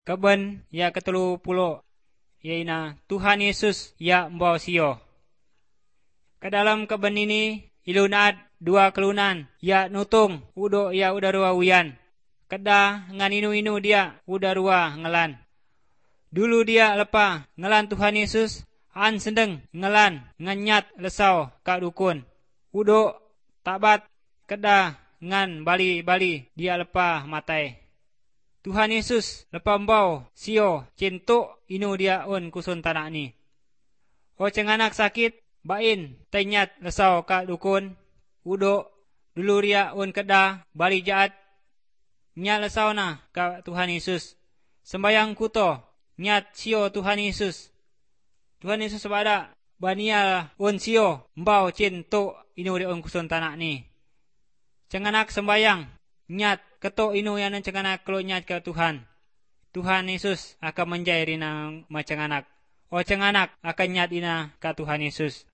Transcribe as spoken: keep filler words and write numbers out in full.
keben ya ketelu pulo, yaina Tuhan Yesus ya mbau sio. Ke dalam keben ini ilu naat dua kelunan ya nutung udo ya udah rua wian. Keda ngan inu-inu dia udah rua ngelan. Dulu dia lepa ngelan Tuhan Yesus, an sedeng ngelan nganyat lesau kak dukun. Udo tabat keda ngan bali-bali dia lepa matai. Tuhan Yesus lepa mbau sio cintuk inu dia un kusun tanah ni. O cenganak sakit bain tenyat lesau kak dukun. Udo dulu ria un keda bali jaat nyat lesau na kak Tuhan Yesus. Sembayang kuto nyat sio Tuhan Yesus. Tuhan Yesus pada bania un sio mbau cintuk inu dia un kusun tanah ni. Cenganak sembayang nyat ketok inu yang cenganak kalau nyat ke Tuhan. Tuhan Yesus akan menjadi rina macam anak. O cenganak akan nyat ina ke Tuhan Yesus.